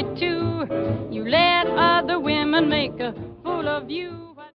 22. You let other women make a fool of you.